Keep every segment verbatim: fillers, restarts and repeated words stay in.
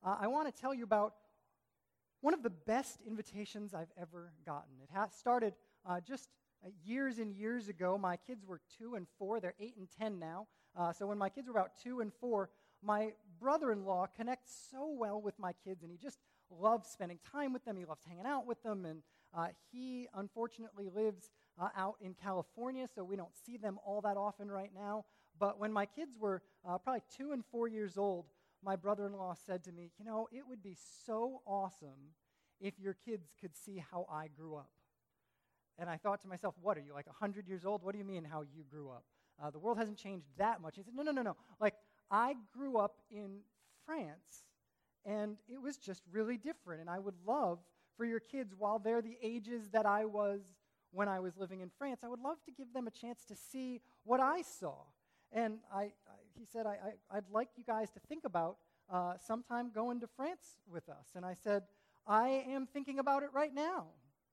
uh, I want to tell you about one of the best invitations I've ever gotten. It has started uh, just uh, years and years ago. My kids were two and four. They're eight and ten now. Uh, so when my kids were about two and four, my brother-in-law connects so well with my kids, and he just loves spending time with them. He loves hanging out with them, and uh, he unfortunately lives uh, out in California, so we don't see them all that often right now. But when my kids were uh, probably two and four years old, my brother-in-law said to me, you know, it would be so awesome if your kids could see how I grew up. And I thought to myself, what, are you like one hundred years old? What do you mean how you grew up? Uh, the world hasn't changed that much. He said, no, no, no, no. Like, I grew up in France, and it was just really different. And I would love for your kids, while they're the ages that I was when I was living in France, I would love to give them a chance to see what I saw. And I, I he said, I, I, I'd like you guys to think about uh, sometime going to France with us. And I said, I am thinking about it right now.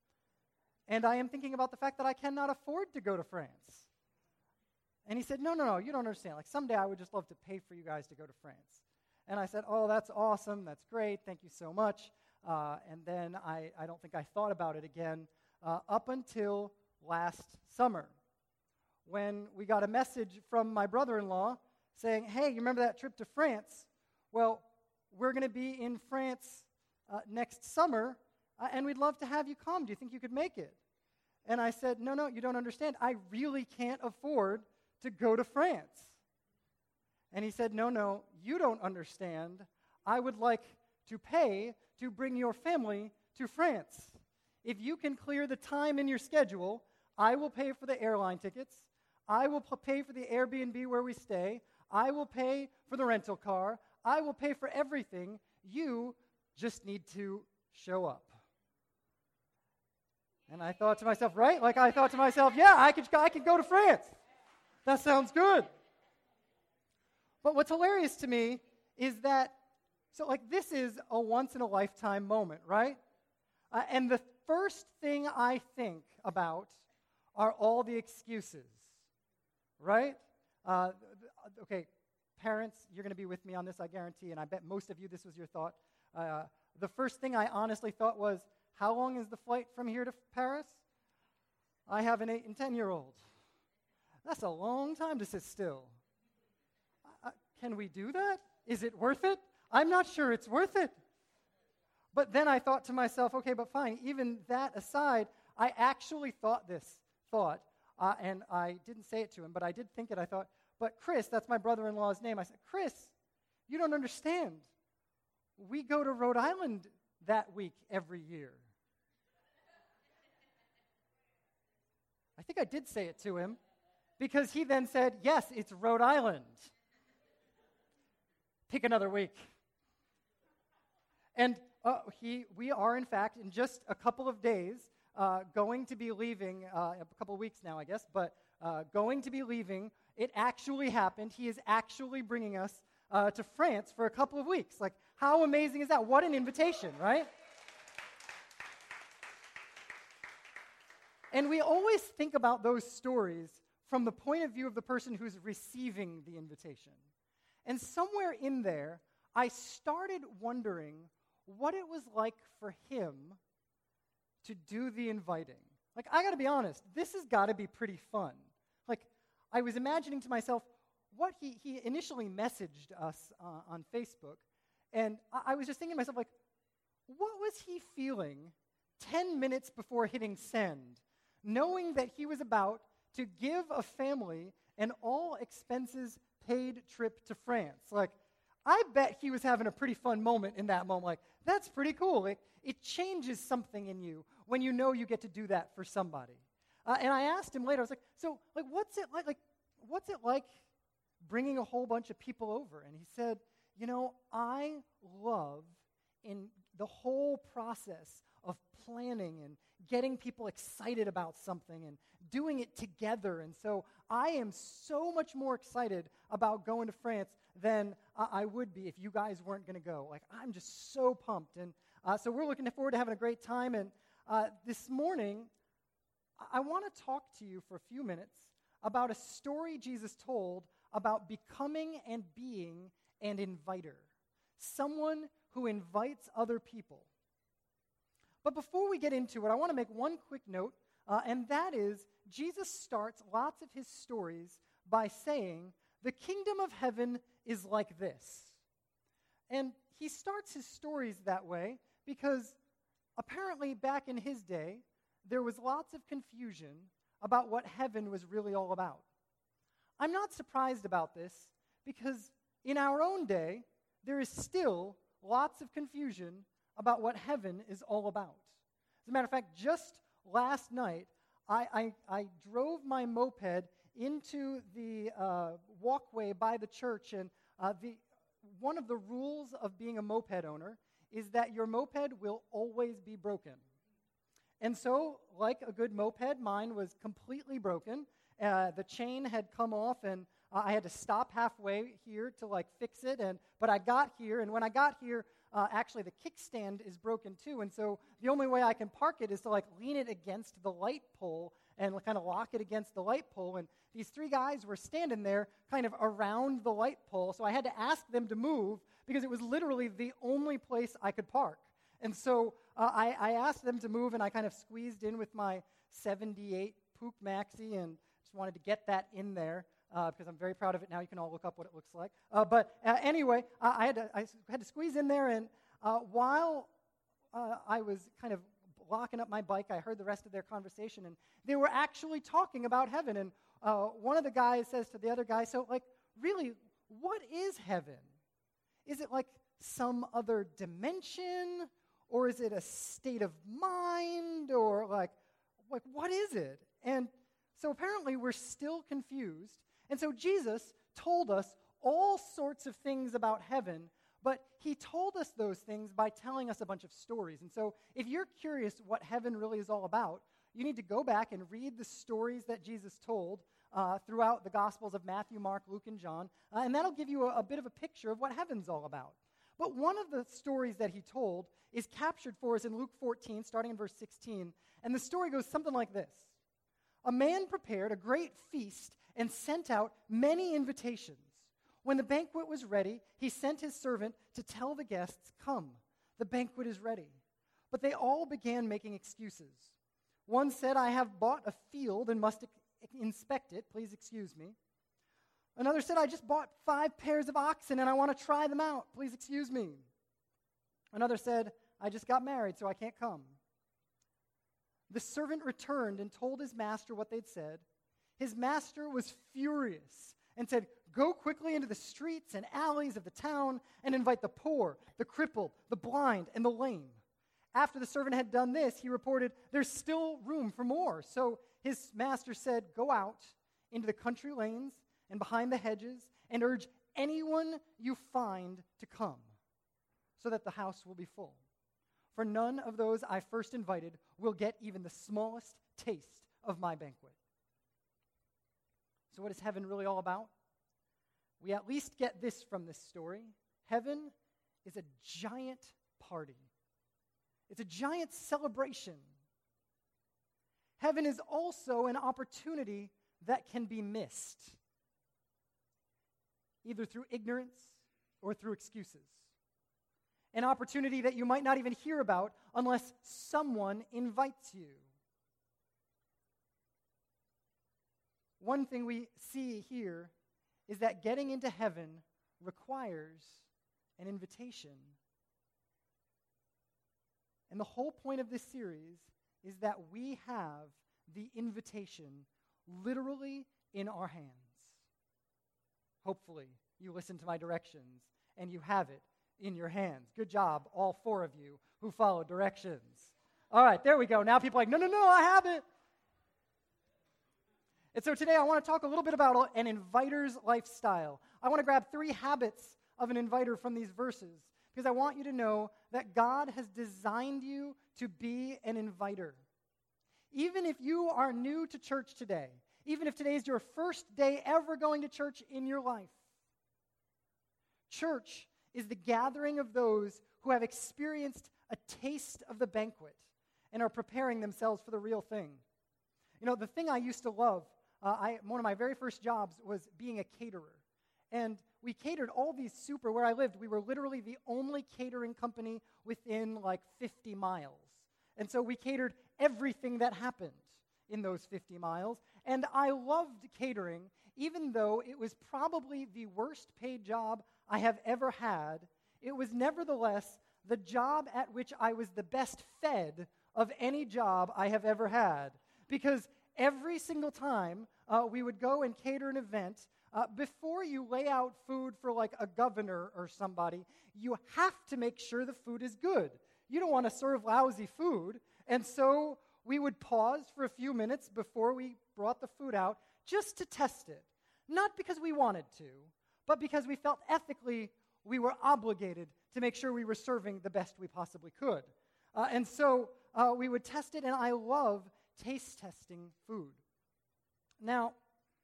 And I am thinking about the fact that I cannot afford to go to France. And he said, no, no, no, you don't understand. Like, someday I would just love to pay for you guys to go to France. And I said, oh, that's awesome. That's great. Thank you so much. Uh, and then I, I don't think I thought about it again uh, up until last summer, when we got a message from my brother-in-law saying, hey, you remember that trip to France? Well, we're going to be in France uh, next summer, uh, and we'd love to have you come. Do you think you could make it? And I said, no, no, you don't understand. I really can't afford to go to France. And he said, no, no, you don't understand. I would like to pay to bring your family to France. If you can clear the time in your schedule, I will pay for the airline tickets. I will p- pay for the Airbnb where we stay. I will pay for the rental car. I will pay for everything. You just need to show up. And I thought to myself, right? Like, I thought to myself, yeah, I could, I could go to France. That sounds good. But what's hilarious to me is that, so like this is a once-in-a-lifetime moment, right? Uh, and the first thing I think about are all the excuses, right? Uh, okay, parents, you're going to be with me on this, I guarantee, and I bet most of you this was your thought. Uh, the first thing I honestly thought was, how long is the flight from here to Paris? I have an eight and ten-year-old. That's a long time to sit still. Uh, can we do that? Is it worth it? I'm not sure it's worth it. But then I thought to myself, okay, but fine, even that aside, I actually thought this thought, uh, and I didn't say it to him, but I did think it. I thought, but Chris, that's my brother-in-law's name. I said, Chris, you don't understand. We go to Rhode Island that week every year. I think I did say it to him, because he then said, yes, it's Rhode Island. Pick another week. And uh, he, we are, in fact, in just a couple of days, uh, going to be leaving, uh, a couple of weeks now, I guess, but uh, going to be leaving. It actually happened. He is actually bringing us uh, to France for a couple of weeks. Like, how amazing is that? What an invitation, right? And we always think about those stories from the point of view of the person who's receiving the invitation. And somewhere in there, I started wondering what it was like for him to do the inviting. Like, I got to be honest, this has got to be pretty fun. Like, I was imagining to myself what he, he initially messaged us uh, on Facebook, and I, I was just thinking to myself, like, what was he feeling ten minutes before hitting send, knowing that he was about to give a family an all-expenses-paid trip to France? Like, I bet he was having a pretty fun moment in that moment. Like, that's pretty cool. It, it changes something in you when you know you get to do that for somebody. Uh, and I asked him later, I was like, so, like, what's it like, like, what's it like bringing a whole bunch of people over? And he said, you know, I love in the whole process of planning and getting people excited about something and doing it together. And so I am so much more excited about going to France than uh, I would be if you guys weren't going to go. Like, I'm just so pumped. And uh, so we're looking forward to having a great time. And uh, this morning, I, I want to talk to you for a few minutes about a story Jesus told about becoming and being an inviter. Someone who invites other people. But before we get into it, I want to make one quick note, uh, and that is Jesus starts lots of his stories by saying, the kingdom of heaven is like this. And he starts his stories that way because apparently back in his day, there was lots of confusion about what heaven was really all about. I'm not surprised about this because in our own day, there is still lots of confusion about what heaven is all about. As a matter of fact, just last night, I, I, I drove my moped into the uh, walkway by the church, and uh, the one of the rules of being a moped owner is that your moped will always be broken. And so, like a good moped, mine was completely broken. Uh, the chain had come off, and uh, I had to stop halfway here to like fix it. And but I got here, and when I got here, uh, actually the kickstand is broken too. And so the only way I can park it is to like lean it against the light pole and kind of lock it against the light pole. And these three guys were standing there kind of around the light pole, so I had to ask them to move because it was literally the only place I could park. And so uh, I, I asked them to move, and I kind of squeezed in with my seventy-eight Puch Maxi and just wanted to get that in there uh, because I'm very proud of it now. You can all look up what it looks like. Uh, but uh, anyway, uh, I, had to, I had to squeeze in there, and uh, while uh, I was kind of locking up my bike, I heard the rest of their conversation, and they were actually talking about heaven. And uh, one of the guys says to the other guy, so, like, really, what is heaven? Is it like some other dimension, or is it a state of mind, or like, like what is it? And so apparently we're still confused. And so Jesus told us all sorts of things about heaven, but he told us those things by telling us a bunch of stories. And so if you're curious what heaven really is all about, you need to go back and read the stories that Jesus told uh, throughout the Gospels of Matthew, Mark, Luke, and John, uh, and that'll give you a, a bit of a picture of what heaven's all about. But one of the stories that he told is captured for us in Luke fourteen, starting in verse sixteen, and the story goes something like this. A man prepared a great feast and sent out many invitations. When the banquet was ready, he sent his servant to tell the guests, "Come, the banquet is ready." But they all began making excuses. One said, "I have bought a field and must inspect it. Please excuse me." Another said, "I just bought five pairs of oxen and I want to try them out. Please excuse me." Another said, "I just got married, so I can't come." The servant returned and told his master what they'd said. His master was furious and said, "Go quickly into the streets and alleys of the town and invite the poor, the crippled, the blind, and the lame." After the servant had done this, he reported, "There's still room for more." So his master said, "Go out into the country lanes and behind the hedges and urge anyone you find to come, so that the house will be full. For none of those I first invited will get even the smallest taste of my banquet." So what is heaven really all about? We at least get this from this story. Heaven is a giant party. It's a giant celebration. Heaven is also an opportunity that can be missed, either through ignorance or through excuses. An opportunity that you might not even hear about unless someone invites you. One thing we see here is that getting into heaven requires an invitation. And the whole point of this series is that we have the invitation literally in our hands. Hopefully, you listen to my directions and you have it in your hands. Good job, all four of you who followed directions. All right, there we go. Now people are like, no, no, no, I have it. And so today I want to talk a little bit about an inviter's lifestyle. I want to grab three habits of an inviter from these verses because I want you to know that God has designed you to be an inviter. Even if you are new to church today, even if today is your first day ever going to church in your life, church is the gathering of those who have experienced a taste of the banquet and are preparing themselves for the real thing. You know, the thing I used to love, uh, I, one of my very first jobs was being a caterer. And we catered all these super, where I lived, we were literally the only catering company within like fifty miles. And so we catered everything that happened in those fifty miles. And I loved catering, even though it was probably the worst paid job I have ever had. It was nevertheless the job at which I was the best fed of any job I have ever had. Because every single time uh, we would go and cater an event, uh, before you lay out food for like a governor or somebody, you have to make sure the food is good. You don't want to serve lousy food. And so we would pause for a few minutes before we brought the food out just to test it. Not because we wanted to, but because we felt ethically we were obligated to make sure we were serving the best we possibly could. Uh, and so uh, we would test it, and I love taste testing food. Now,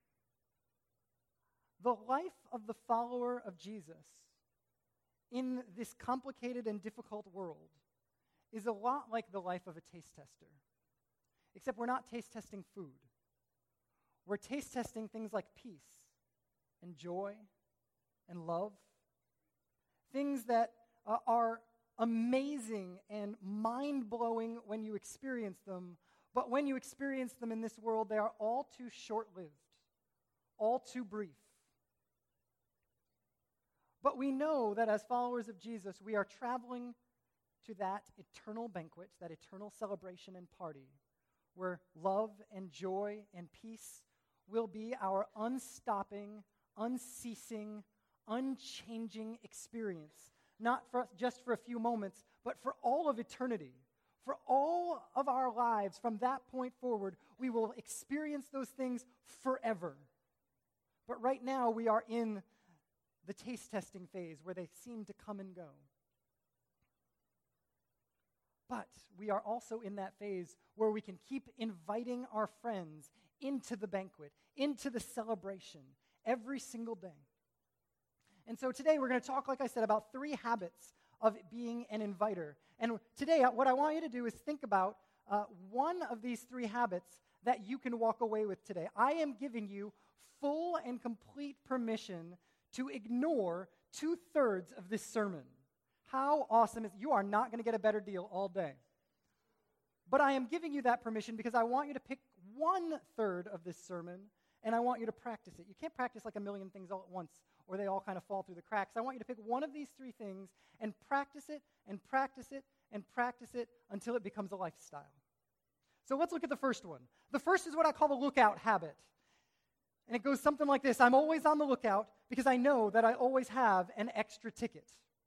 the life of the follower of Jesus in this complicated and difficult world is a lot like the life of a taste tester, except we're not taste testing food. We're taste testing things like peace and joy and love, things that uh, are amazing and mind-blowing when you experience them, but when you experience them in this world, they are all too short-lived, all too brief. But we know that as followers of Jesus, we are traveling to that eternal banquet, that eternal celebration and party, where love and joy and peace will be our unstopping, unceasing, unchanging experience, not for just for a few moments, but for all of eternity. For all of our lives, from that point forward, we will experience those things forever. But right now, we are in the taste testing phase where they seem to come and go. But we are also in that phase where we can keep inviting our friends into the banquet, into the celebration, every single day. And so today we're going to talk, like I said, about three habits of being an inviter. And today what I want you to do is think about uh, one of these three habits that you can walk away with today. I am giving you full and complete permission to ignore two-thirds of this sermon. How awesome is it? You are not going to get a better deal all day. But I am giving you that permission because I want you to pick one-third of this sermon, and I want you to practice it. You can't practice like a million things all at once, or they all kind of fall through the cracks. I want you to pick one of these three things and practice it, and practice it, and practice it until it becomes a lifestyle. So let's look at the first one. The first is what I call the lookout habit. And it goes something like this. I'm always on the lookout because I know that I always have an extra ticket.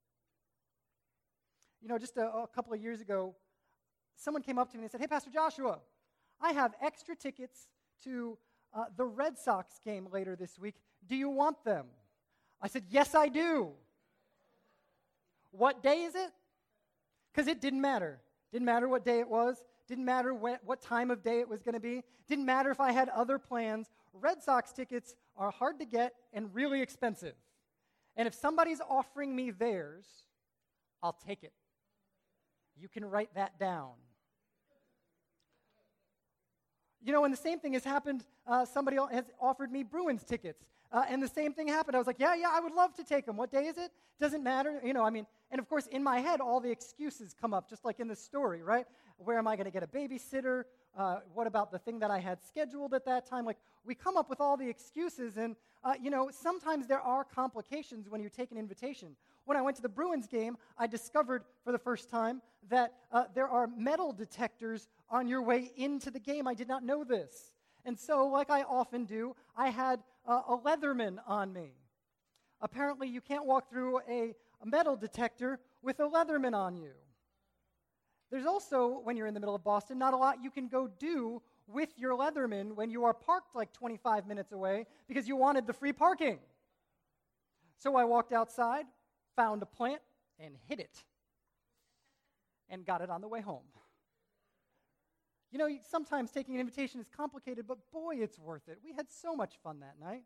You know, just a, a couple of years ago, someone came up to me and said, "Hey, Pastor Joshua, I have extra tickets to uh, the Red Sox game later this week. Do you want them?" I said, "Yes, I do." What day is it? Because it didn't matter. Didn't matter what day it was. Didn't matter when, what time of day it was going to be. Didn't matter if I had other plans. Red Sox tickets are hard to get and really expensive. And if somebody's offering me theirs, I'll take it. You can write that down. You know, and the same thing has happened. Uh, somebody has offered me Bruins tickets. Uh, and the same thing happened. I was like, yeah, yeah, I would love to take them. What day is it? Doesn't matter. You know, I mean, and of course, in my head, all the excuses come up, just like in the story, right? Where am I going to get a babysitter? Uh, what about the thing that I had scheduled at that time? Like, we come up with all the excuses, and, uh, you know, sometimes there are complications when you take an invitation. When I went to the Bruins game, I discovered for the first time that uh, there are metal detectors on your way into the game. I did not know this. And so, like I often do, I had uh, a Leatherman on me. Apparently, you can't walk through a, a metal detector with a Leatherman on you. There's also, when you're in the middle of Boston, not a lot you can go do with your Leatherman when you are parked like twenty-five minutes away because you wanted the free parking. So I walked outside, found a plant, and hit it, and got it on the way home. You know, sometimes taking an invitation is complicated, but boy, it's worth it. We had so much fun that night.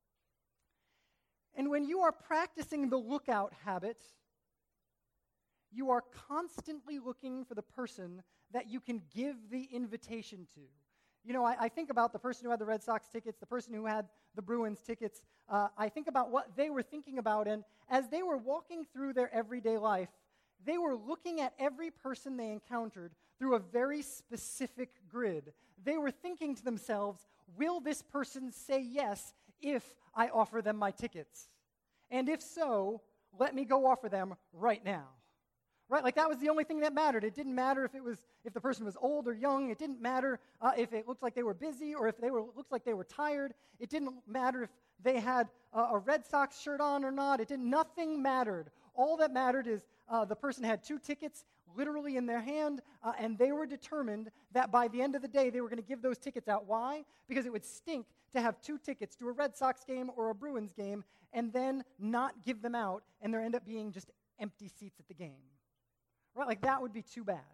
And when you are practicing the lookout habit, you are constantly looking for the person that you can give the invitation to. You know, I, I think about the person who had the Red Sox tickets, the person who had the Bruins tickets. Uh, I think about what they were thinking about, and as they were walking through their everyday life, they were looking at every person they encountered through a very specific grid. They were thinking to themselves, will this person say yes if I offer them my tickets? And if so, let me go offer them right now. Right? Like that was the only thing that mattered. It didn't matter if it was if the person was old or young. It didn't matter uh, if it looked like they were busy or if they were looked like they were tired. It didn't matter if they had uh, a Red Sox shirt on or not. It didn't. Nothing mattered. All that mattered is uh, the person had two tickets literally in their hand, uh, and they were determined that by the end of the day they were going to give those tickets out. Why? Because it would stink to have two tickets to a Red Sox game or a Bruins game and then not give them out, and there end up being just empty seats at the game. Right? Like that would be too bad.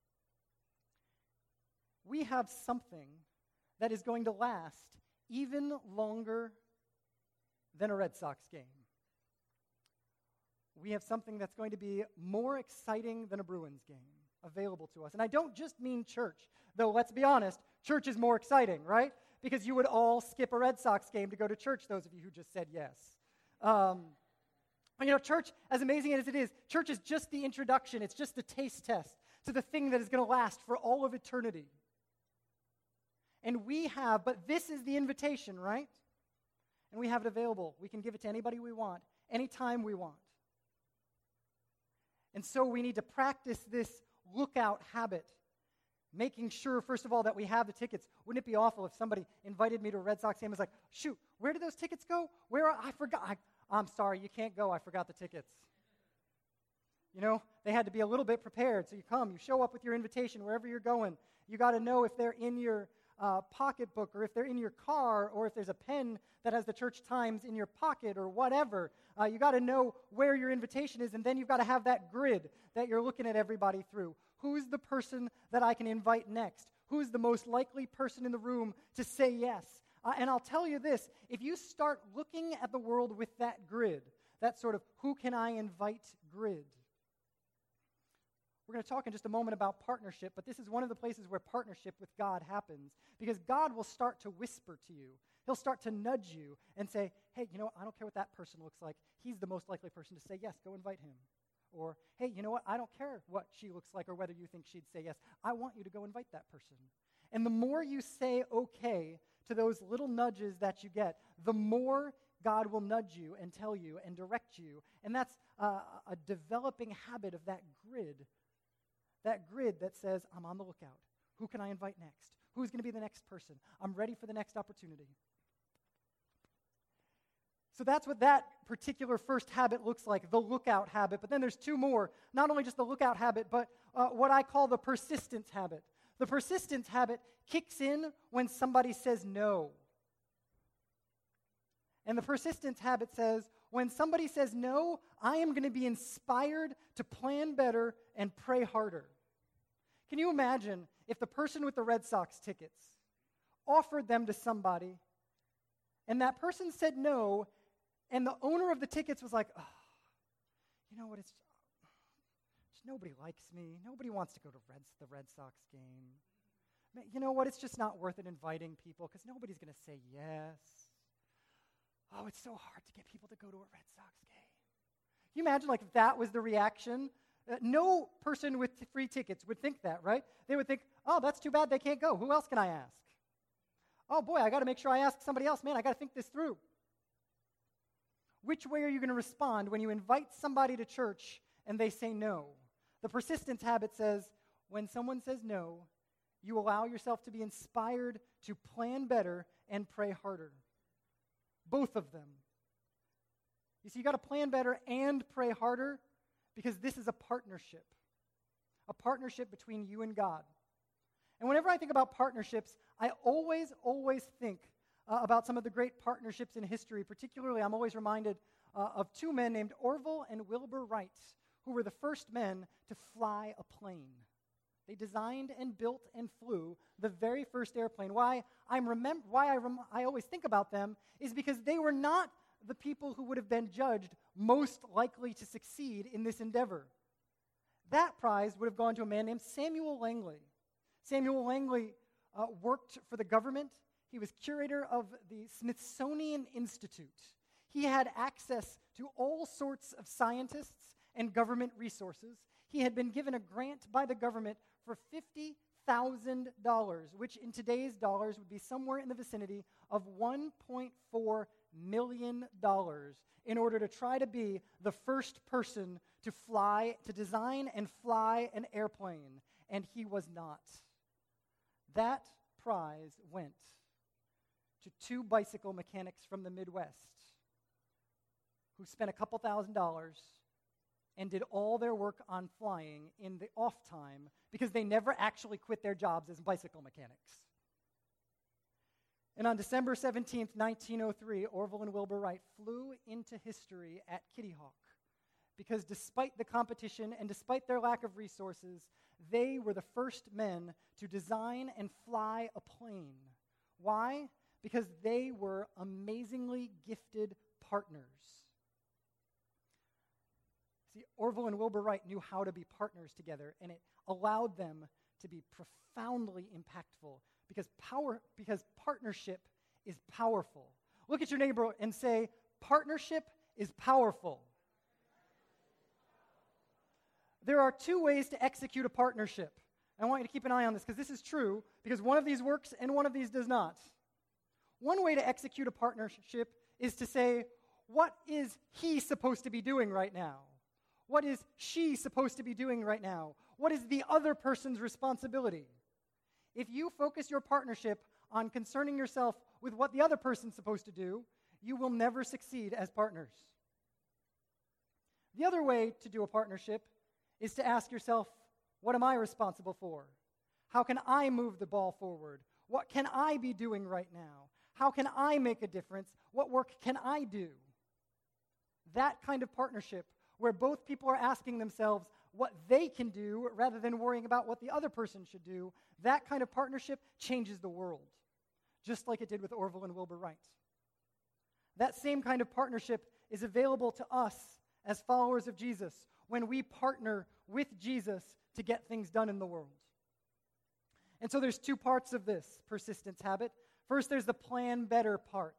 We have something that is going to last even longer than a Red Sox game. We have something that's going to be more exciting than a Bruins game available to us. And I don't just mean church, though let's be honest, church is more exciting, right? Because you would all skip a Red Sox game to go to church, those of you who just said yes. Um, you know, church, as amazing as it is, church is just the introduction. It's just the taste test to the thing that is going to last for all of eternity. And we have, but this is the invitation, right? And we have it available. We can give it to anybody we want, anytime we want. And so we need to practice this lookout habit, making sure, first of all, that we have the tickets. Wouldn't it be awful if somebody invited me to a Red Sox game and was like, shoot, where did those tickets go? Where are, I forgot. I, I'm sorry, you can't go. I forgot the tickets. You know, they had to be a little bit prepared. So you come, you show up with your invitation wherever you're going. You got to know if they're in your uh, pocketbook or if they're in your car or if there's a pen that has the church times in your pocket or whatever. Uh, you got to know where your invitation is, and then you've got to have that grid that you're looking at everybody through. Who's the person that I can invite next? Who's the most likely person in the room to say yes? Uh, and I'll tell you this, if you start looking at the world with that grid, that sort of who can I invite grid, we're going to talk in just a moment about partnership, but this is one of the places where partnership with God happens, because God will start to whisper to you. He'll start to nudge you and say, hey, you know what, I don't care what that person looks like. He's the most likely person to say yes, go invite him. Or, hey, you know what, I don't care what she looks like or whether you think she'd say yes. I want you to go invite that person. And the more you say okay to those little nudges that you get, the more God will nudge you and tell you and direct you. And that's uh, a developing habit of that grid. That grid that says, I'm on the lookout. Who can I invite next? Who's going to be the next person? I'm ready for the next opportunity. So that's what that particular first habit looks like, the lookout habit. But then there's two more. Not only just the lookout habit, but uh, what I call the persistence habit. The persistence habit kicks in when somebody says no. And the persistence habit says, when somebody says no, I am going to be inspired to plan better and pray harder. Can you imagine if the person with the Red Sox tickets offered them to somebody, and that person said no, and the owner of the tickets was like, oh, you know what, it's just, nobody likes me. Nobody wants to go to Reds, the Red Sox game. You know what, it's just not worth it inviting people because nobody's going to say yes. Oh, it's so hard to get people to go to a Red Sox game. Can you imagine like if that was the reaction? Uh, no person with t- free tickets would think that, right? They would think, oh, that's too bad they can't go. Who else can I ask? Oh, boy, I got to make sure I ask somebody else. Man, I got to think this through. Which way are you going to respond when you invite somebody to church and they say no? The persistence habit says, when someone says no, you allow yourself to be inspired to plan better and pray harder. Both of them. You see, you got to plan better and pray harder because this is a partnership. A partnership between you and God. And whenever I think about partnerships, I always, always think uh, about some of the great partnerships in history. Particularly, I'm always reminded uh, of two men named Orville and Wilbur Wright, who were the first men to fly a plane. They designed and built and flew the very first airplane. Why I'm remem- why I, rem- I always think about them is because they were not the people who would have been judged most likely to succeed in this endeavor. That prize would have gone to a man named Samuel Langley. Samuel Langley uh, worked for the government. He was curator of the Smithsonian Institute. He had access to all sorts of scientists and government resources. He had been given a grant by the government for fifty thousand dollars, which in today's dollars would be somewhere in the vicinity of one point four million dollars, in order to try to be the first person to fly, to design and fly an airplane, and he was not. That prize went to two bicycle mechanics from the Midwest who spent a couple thousand dollars and did all their work on flying in the off time because they never actually quit their jobs as bicycle mechanics. And on December seventeenth, nineteen oh three, Orville and Wilbur Wright flew into history at Kitty Hawk because despite the competition and despite their lack of resources, they were the first men to design and fly a plane. Why? Because they were amazingly gifted partners. See, Orville and Wilbur Wright knew how to be partners together, and it allowed them to be profoundly impactful because power, because partnership is powerful. Look at your neighbor and say, partnership is powerful. There are two ways to execute a partnership. I want you to keep an eye on this because this is true, because one of these works and one of these does not. One way to execute a partnership is to say, what is he supposed to be doing right now? What is she supposed to be doing right now? What is the other person's responsibility? If you focus your partnership on concerning yourself with what the other person's supposed to do, you will never succeed as partners. The other way to do a partnership is to ask yourself, what am I responsible for? How can I move the ball forward? What can I be doing right now? How can I make a difference? What work can I do? That kind of partnership, where both people are asking themselves what they can do rather than worrying about what the other person should do, that kind of partnership changes the world, just like it did with Orville and Wilbur Wright. That same kind of partnership is available to us as followers of Jesus when we partner with Jesus to get things done in the world. And so there's two parts of this persistence habit. First, there's the plan better part.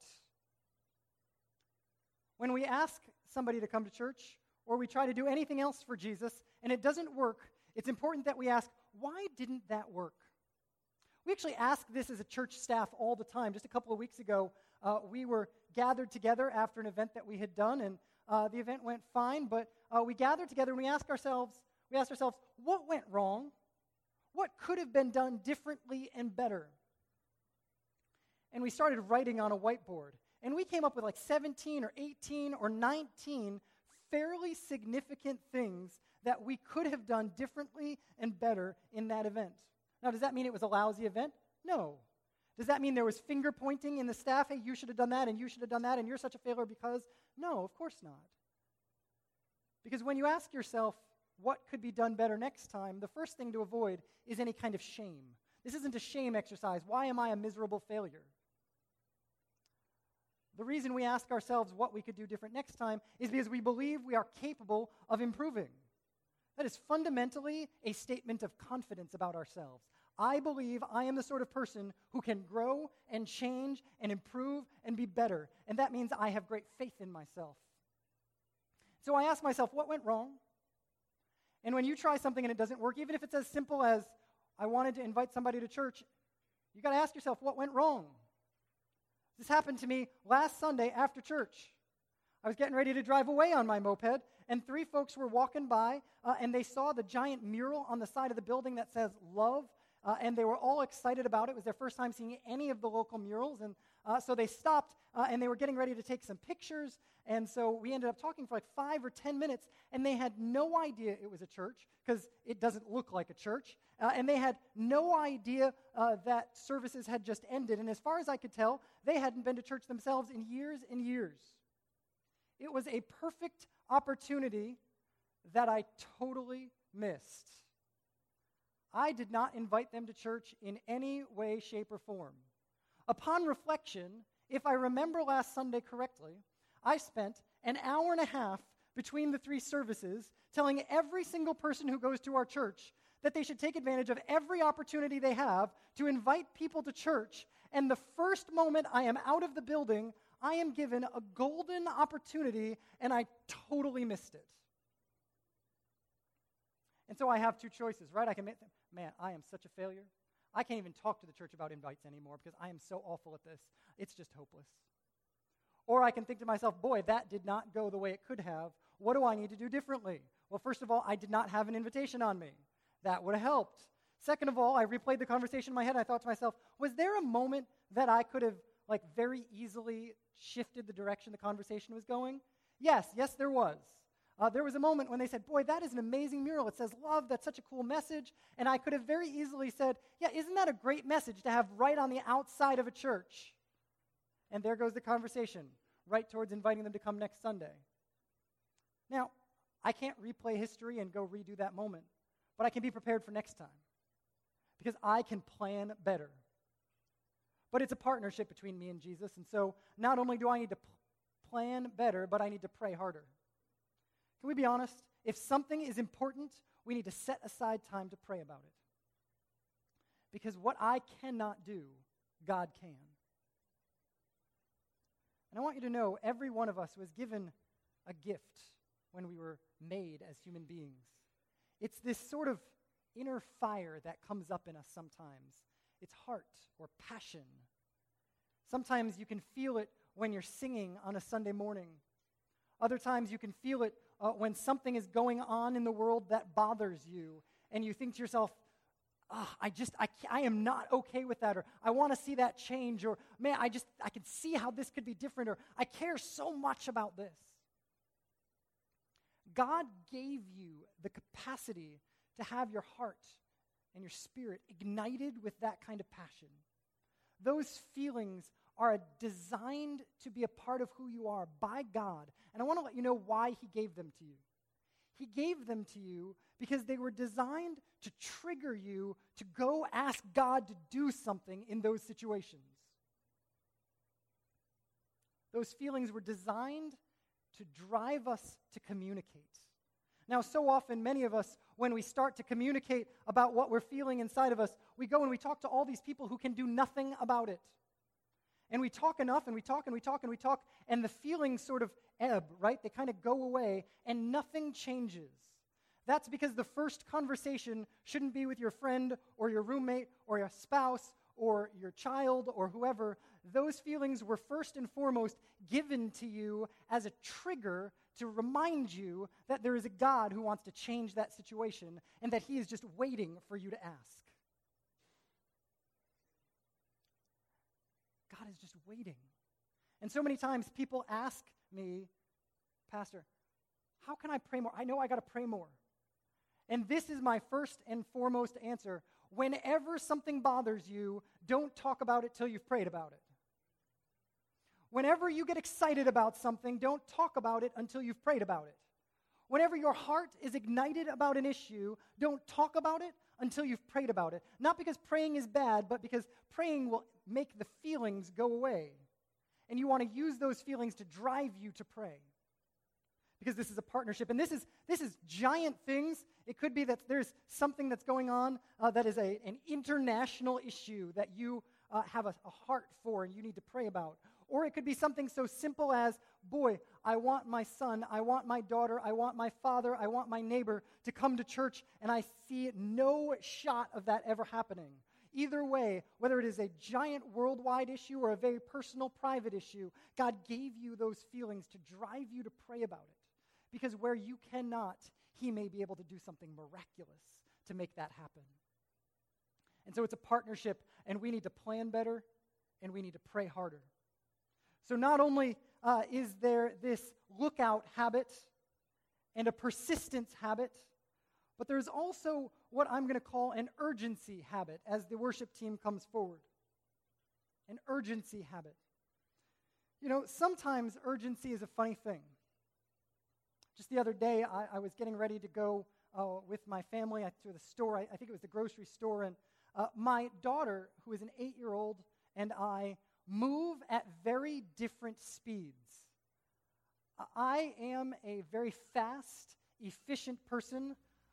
When we ask somebody to come to church, or we try to do anything else for Jesus, and it doesn't work, it's important that we ask, why didn't that work? We actually ask this as a church staff all the time. Just a couple of weeks ago, uh, we were gathered together after an event that we had done, and uh, the event went fine, but uh, we gathered together and we asked ourselves, we asked ourselves, what went wrong? What could have been done differently and better? And we started writing on a whiteboard, and we came up with like seventeen or eighteen or nineteen fairly significant things that we could have done differently and better in that event. Now, does that mean it was a lousy event? No. Does that mean there was finger pointing in the staff, hey, you should have done that, and you should have done that, and you're such a failure because? No, of course not. Because when you ask yourself what could be done better next time, the first thing to avoid is any kind of shame. This isn't a shame exercise. Why am I a miserable failure? The reason we ask ourselves what we could do different next time is because we believe we are capable of improving. That is fundamentally a statement of confidence about ourselves. I believe I am the sort of person who can grow and change and improve and be better, and that means I have great faith in myself. So I ask myself, what went wrong? And when you try something and it doesn't work, even if it's as simple as I wanted to invite somebody to church, you got to ask yourself, what went wrong? This happened to me last Sunday after church. I was getting ready to drive away on my moped, and three folks were walking by, uh, and they saw the giant mural on the side of the building that says love, uh, and they were all excited about it. It was their first time seeing any of the local murals, and uh, so they stopped, uh, and they were getting ready to take some pictures, and so we ended up talking for like five or ten minutes, and they had no idea it was a church, because it doesn't look like a church, uh, and they had no idea uh, that services had just ended, and as far as I could tell, they hadn't been to church themselves in years and years. It was a perfect opportunity that I totally missed. I did not invite them to church in any way, shape, or form. Upon reflection, if I remember last Sunday correctly, I spent an hour and a half between the three services telling every single person who goes to our church that they should take advantage of every opportunity they have to invite people to church, and the first moment I am out of the building, I am given a golden opportunity, and I totally missed it. And so I have two choices, right? I can make them, man, I am such a failure. I can't even talk to the church about invites anymore because I am so awful at this. It's just hopeless. Or I can think to myself, boy, that did not go the way it could have. What do I need to do differently? Well, first of all, I did not have an invitation on me. That would have helped. Second of all, I replayed the conversation in my head. I thought to myself, was there a moment that I could have, like, very easily shifted the direction the conversation was going? Yes, yes, there was. Uh, there was a moment when they said, boy, that is an amazing mural. It says love. That's such a cool message. And I could have very easily said, yeah, isn't that a great message to have right on the outside of a church? And there goes the conversation, right towards inviting them to come next Sunday. Now, I can't replay history and go redo that moment, but I can be prepared for next time because I can plan better. But it's a partnership between me and Jesus, and so not only do I need to p- plan better, but I need to pray harder. Can we be honest? If something is important, we need to set aside time to pray about it. Because what I cannot do, God can. And I want you to know, every one of us was given a gift when we were made as human beings. It's this sort of inner fire that comes up in us sometimes. It's heart or passion. Sometimes you can feel it when you're singing on a Sunday morning. Other times you can feel it uh, when something is going on in the world that bothers you, and you think to yourself, oh, I just, I, I am not okay with that, or I want to see that change, or man, I just, I can see how this could be different, or I care so much about this. God gave you the capacity to have your heart and your spirit ignited with that kind of passion. Those feelings are designed to be a part of who you are by God. And I want to let you know why he gave them to you. He gave them to you because they were designed to trigger you to go ask God to do something in those situations. Those feelings were designed to drive us to communicate. Now, so often, many of us, when we start to communicate about what we're feeling inside of us, we go and we talk to all these people who can do nothing about it. And we talk enough, and we talk, and we talk, and we talk, and the feelings sort of ebb, right? They kind of go away, and nothing changes. That's because the first conversation shouldn't be with your friend, or your roommate, or your spouse, or your child, or whoever. Those feelings were first and foremost given to you as a trigger to remind you that there is a God who wants to change that situation, and that he is just waiting for you to ask. God is just waiting. And so many times people ask me, Pastor, how can I pray more? I know I got to pray more. And this is my first and foremost answer. Whenever something bothers you, don't talk about it till you've prayed about it. Whenever you get excited about something, don't talk about it until you've prayed about it. Whenever your heart is ignited about an issue, don't talk about it until you've prayed about it. Not because praying is bad, but because praying will make the feelings go away. And you want to use those feelings to drive you to pray. Because this is a partnership. And this is this is giant things. It could be that there's something that's going on uh, that is a, an international issue that you uh, have a, a heart for and you need to pray about. Or it could be something so simple as, boy, I want my son, I want my daughter, I want my father, I want my neighbor to come to church, and I see no shot of that ever happening. Either way, whether it is a giant worldwide issue or a very personal, private issue, God gave you those feelings to drive you to pray about it. Because where you cannot, he may be able to do something miraculous to make that happen. And so it's a partnership, and we need to plan better, and we need to pray harder. So not only uh, is there this lookout habit and a persistence habit, but there's also what I'm going to call an urgency habit as the worship team comes forward. An urgency habit. You know, sometimes urgency is a funny thing. Just the other day, I, I was getting ready to go uh, with my family to the store. I, I think it was the grocery store, and uh, my daughter, who is an eight-year-old, and I move at very different speeds. I am a very fast, efficient person.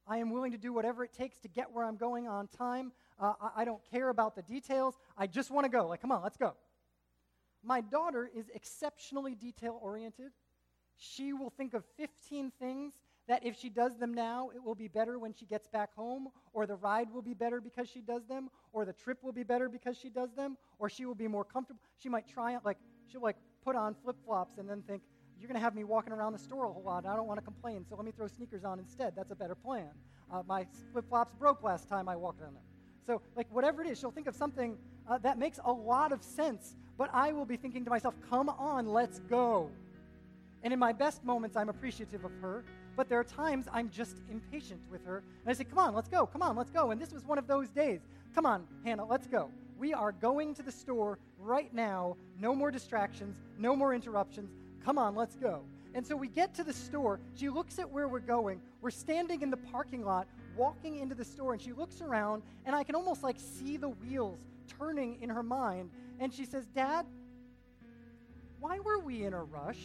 I am willing to do whatever it takes to get where I'm going on time. Uh, I, I don't care about the details. I just want to go. Like, come on, let's go. My daughter is exceptionally detail-oriented. She will think of fifteen things that if she does them now, it will be better when she gets back home, or the ride will be better because she does them, or the trip will be better because she does them, or she will be more comfortable. She might try it, like, she'll, like, put on flip-flops and then think, you're going to have me walking around the store a whole lot. I don't want to complain, so let me throw sneakers on instead. That's a better plan. Uh, my flip-flops broke last time I walked on them. So, like, whatever it is, she'll think of something uh, that makes a lot of sense, but I will be thinking to myself, come on, let's go. And in my best moments, I'm appreciative of her, but there are times I'm just impatient with her. And I say, come on, let's go, come on, let's go. And this was one of those days. Come on, Hannah, let's go. We are going to the store right now. No more distractions, no more interruptions. Come on, let's go. And so we get to the store. She looks at where we're going. We're standing in the parking lot, walking into the store, and she looks around, and I can almost like see the wheels turning in her mind. And she says, Dad, why were we in a rush?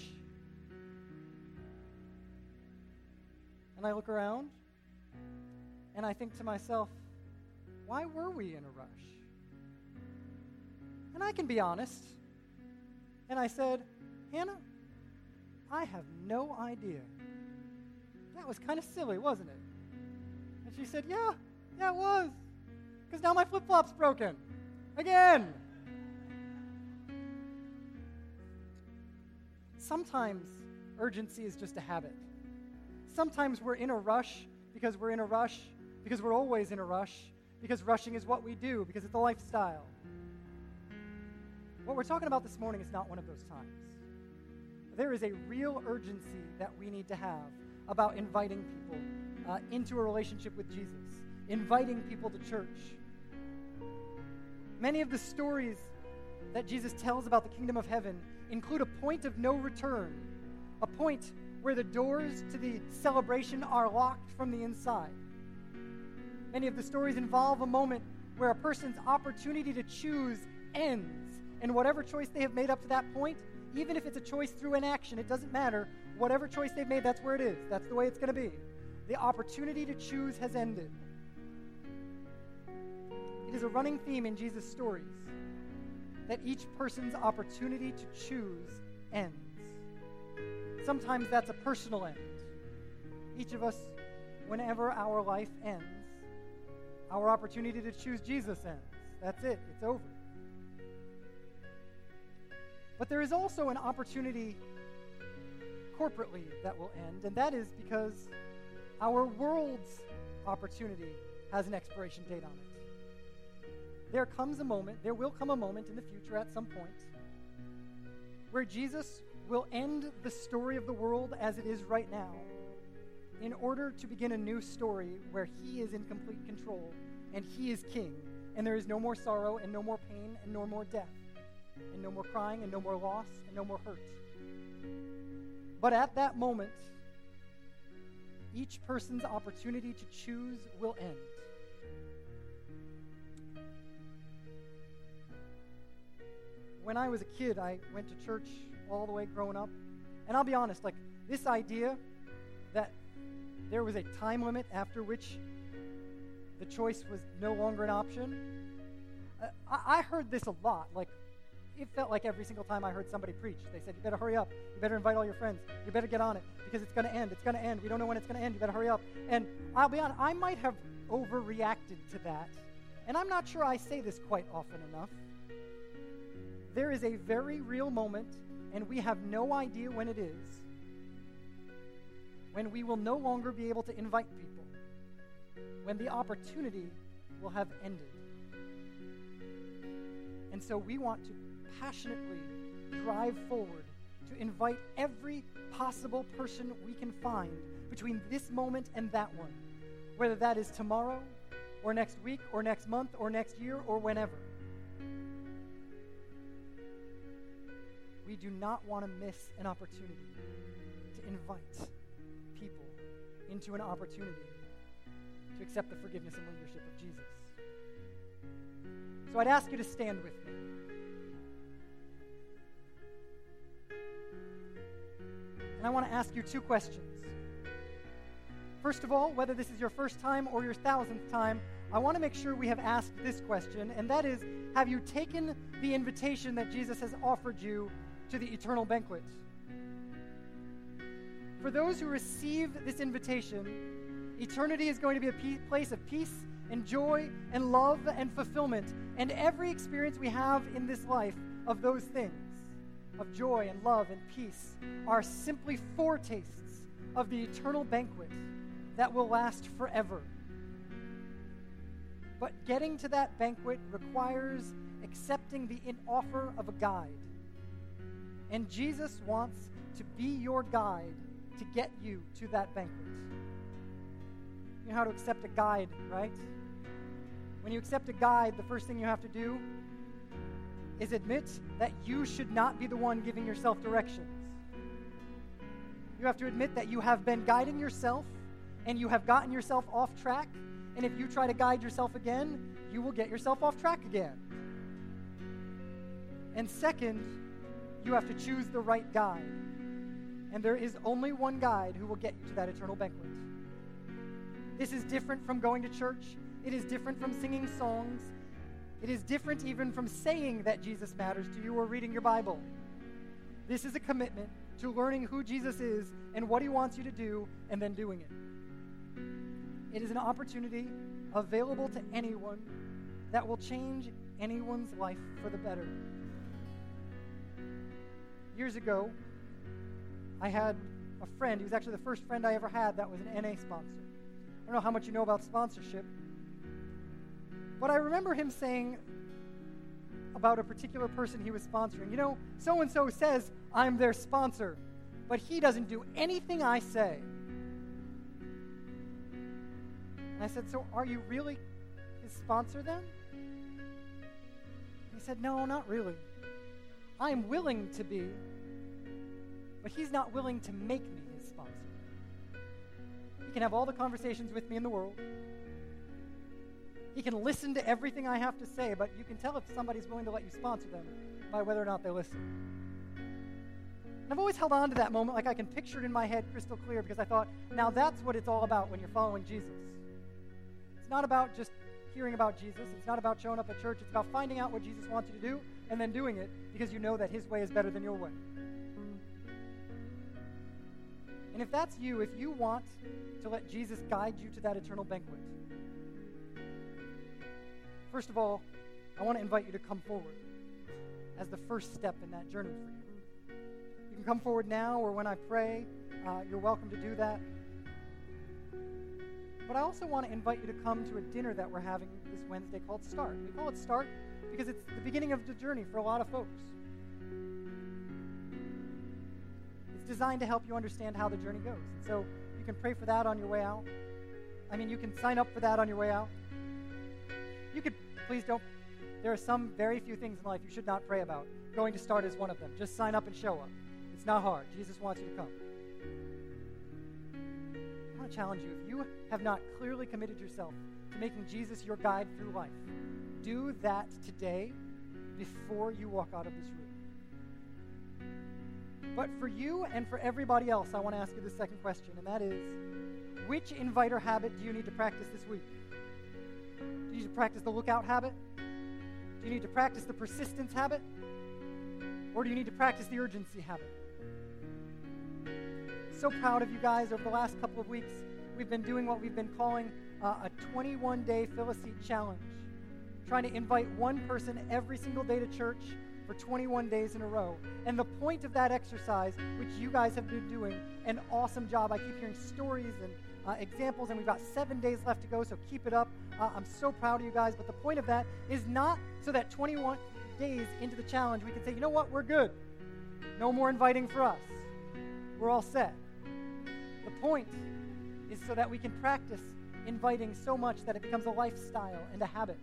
And I look around, and I think to myself, why were we in a rush? And I can be honest. And I said, Hannah, I have no idea. That was kind of silly, wasn't it? And she said, yeah, yeah, it was. Because now my flip-flop's broken. Again. Sometimes urgency is just a habit. Sometimes we're in a rush because we're in a rush, because we're always in a rush, because rushing is what we do, because it's a lifestyle. What we're talking about this morning is not one of those times. There is a real urgency that we need to have about inviting people uh, into a relationship with Jesus, inviting people to church. Many of the stories that Jesus tells about the kingdom of heaven include a point of no return, a point where the doors to the celebration are locked from the inside. Many of the stories involve a moment where a person's opportunity to choose ends, and whatever choice they have made up to that point, even if it's a choice through inaction, it doesn't matter. Whatever choice they've made, that's where it is. That's the way it's going to be. The opportunity to choose has ended. It is a running theme in Jesus' stories that each person's opportunity to choose ends. Sometimes that's a personal end. Each of us, whenever our life ends, our opportunity to choose Jesus ends. That's it. It's over. But there is also an opportunity corporately that will end, and that is because our world's opportunity has an expiration date on it. There comes a moment, there will come a moment in the future at some point where Jesus will end the story of the world as it is right now in order to begin a new story where he is in complete control and he is king, and there is no more sorrow and no more pain and no more death and no more crying and no more loss and no more hurt. But at that moment, each person's opportunity to choose will end. When I was a kid, I went to church all the way growing up. And I'll be honest, like, this idea that there was a time limit after which the choice was no longer an option, uh, I, I heard this a lot. Like, it felt like every single time I heard somebody preach, they said, you better hurry up. You better invite all your friends. You better get on it because it's going to end. It's going to end. We don't know when it's going to end. You better hurry up. And I'll be honest, I might have overreacted to that. And I'm not sure I say this quite often enough. There is a very real moment, and we have no idea when it is, when we will no longer be able to invite people, when the opportunity will have ended. And so we want to passionately drive forward to invite every possible person we can find between this moment and that one, whether that is tomorrow or next week or next month or next year or whenever. We do not want to miss an opportunity to invite people into an opportunity to accept the forgiveness and leadership of Jesus. So I'd ask you to stand with me. And I want to ask you two questions. First of all, whether this is your first time or your thousandth time, I want to make sure we have asked this question, and that is, have you taken the invitation that Jesus has offered you to the eternal banquet? For those who receive this invitation, eternity is going to be a pe- place of peace and joy and love and fulfillment, and every experience we have in this life of those things, of joy and love and peace, are simply foretastes of the eternal banquet that will last forever. But getting to that banquet requires accepting the in- offer of a guide. And Jesus wants to be your guide to get you to that banquet. You know how to accept a guide, right? When you accept a guide, the first thing you have to do is admit that you should not be the one giving yourself directions. You have to admit that you have been guiding yourself and you have gotten yourself off track, and if you try to guide yourself again, you will get yourself off track again. And second, you have to choose the right guide. And there is only one guide who will get you to that eternal banquet. This is different from going to church. It is different from singing songs. It is different even from saying that Jesus matters to you or reading your Bible. This is a commitment to learning who Jesus is and what he wants you to do and then doing it. It is an opportunity available to anyone that will change anyone's life for the better. Years ago, I had a friend. He was actually the first friend I ever had that was an N A sponsor. I don't know how much you know about sponsorship, but I remember him saying about a particular person he was sponsoring, you know, so-and-so says I'm their sponsor, but he doesn't do anything I say. And I said, so are you really his sponsor then? He said, no, not really. I'm willing to be, but he's not willing to make me his sponsor. He can have all the conversations with me in the world. He can listen to everything I have to say, but you can tell if somebody's willing to let you sponsor them by whether or not they listen. And I've always held on to that moment like I can picture it in my head crystal clear, because I thought, now that's what it's all about when you're following Jesus. It's not about just hearing about Jesus. It's not about showing up at church. It's about finding out what Jesus wants you to do and then doing it because you know that his way is better than your way. And if that's you, if you want to let Jesus guide you to that eternal banquet, first of all, I want to invite you to come forward as the first step in that journey for you. You can come forward now or when I pray. Uh, you're welcome to do that. But I also want to invite you to come to a dinner that we're having this Wednesday called Start. We call it Start because it's the beginning of the journey for a lot of folks. It's designed to help you understand how the journey goes. And so you can pray for that on your way out. I mean, you can sign up for that on your way out. You could, please don't, there are some very few things in life you should not pray about. Going to Start is one of them. Just sign up and show up. It's not hard. Jesus wants you to come. I want to challenge you. If you have not clearly committed yourself to making Jesus your guide through life, do that today before you walk out of this room. But for you and for everybody else, I want to ask you the second question, and that is, which inviter habit do you need to practice this week? Do you need to practice the lookout habit? Do you need to practice the persistence habit? Or do you need to practice the urgency habit? So proud of you guys. Over the last couple of weeks, we've been doing what we've been calling uh, a twenty-one day Fill a Seat Challenge, trying to invite one person every single day to church for twenty-one days in a row. And the point of that exercise, which you guys have been doing an awesome job, I keep hearing stories and uh, examples, and we've got seven days left to go, so keep it up. Uh, I'm so proud of you guys, but the point of that is not so that twenty-one days into the challenge we can say, you know what, we're good. No more inviting for us. We're all set. The point is so that we can practice inviting so much that it becomes a lifestyle and a habit.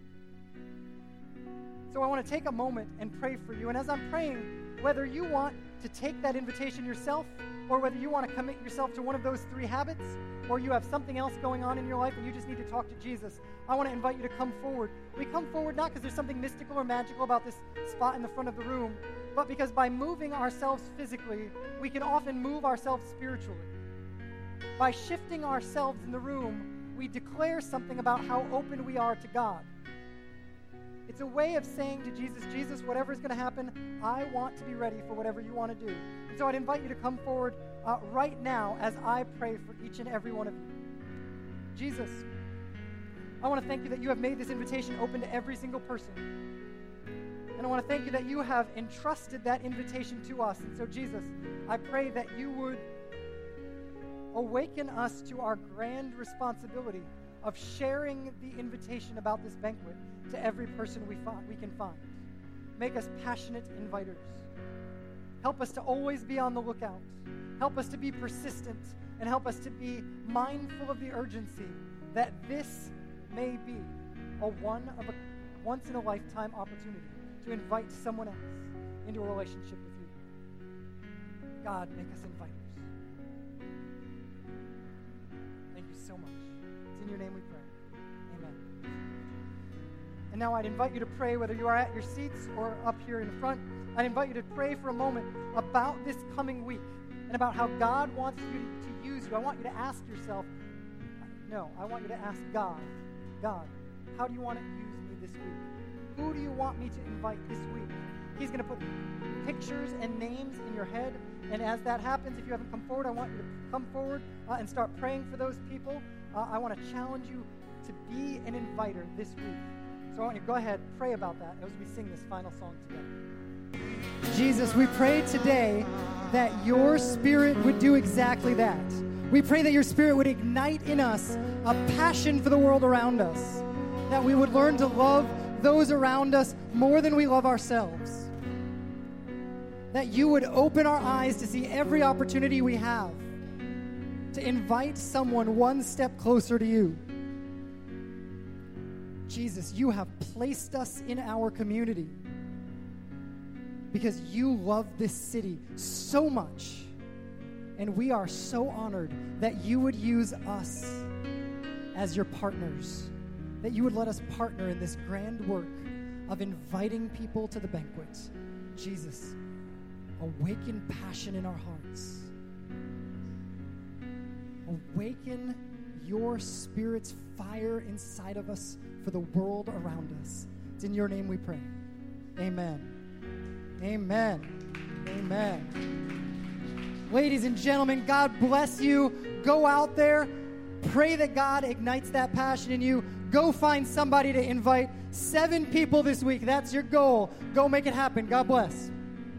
So I want to take a moment and pray for you. And as I'm praying, whether you want to take that invitation yourself or whether you want to commit yourself to one of those three habits, or you have something else going on in your life and you just need to talk to Jesus, I want to invite you to come forward. We come forward not because there's something mystical or magical about this spot in the front of the room, but because by moving ourselves physically, we can often move ourselves spiritually. by shifting ourselves in the room, we declare something about how open we are to God. It's a way of saying to Jesus, Jesus, whatever is going to happen, I want to be ready for whatever you want to do. And so I'd invite you to come forward uh, right now as I pray for each and every one of you. Jesus, I want to thank you that you have made this invitation open to every single person. And I want to thank you that you have entrusted that invitation to us. And so, Jesus, I pray that you would awaken us to our grand responsibility of sharing the invitation about this banquet to every person we find, we can find. Make us passionate inviters. Help us to always be on the lookout. Help us to be persistent, and help us to be mindful of the urgency that this may be a one of a once in a lifetime opportunity to invite someone else into a relationship with you. God, make us inviters. Thank you so much. It's in your name we pray. Amen. And now I'd invite you to pray, whether you are at your seats or up here in the front. I'd invite you to pray for a moment about this coming week and about how God wants you to, to use you. I want you to ask yourself, no, I want you to ask God, God, how do you want to use me this week? Who do you want me to invite this week? He's going to put pictures and names in your head. And as that happens, if you haven't come forward, I want you to come forward uh, and start praying for those people. Uh, I want to challenge you to be an inviter this week. So I want you to go ahead, pray about that as we sing this final song together. Jesus, we pray today that your Spirit would do exactly that. We pray that your Spirit would ignite in us a passion for the world around us, that we would learn to love those around us more than we love ourselves, that you would open our eyes to see every opportunity we have to invite someone one step closer to you. Jesus, you have placed us in our community because you love this city so much, and we are so honored that you would use us as your partners, that you would let us partner in this grand work of inviting people to the banquet. Jesus, awaken passion in our hearts. Awaken your Spirit's fire inside of us for the world around us. It's in your name we pray. Amen. Amen. Amen. Ladies and gentlemen, God bless you. Go out there. Pray that God ignites that passion in you. Go find somebody to invite. Seven people this week. That's your goal. Go make it happen. God bless.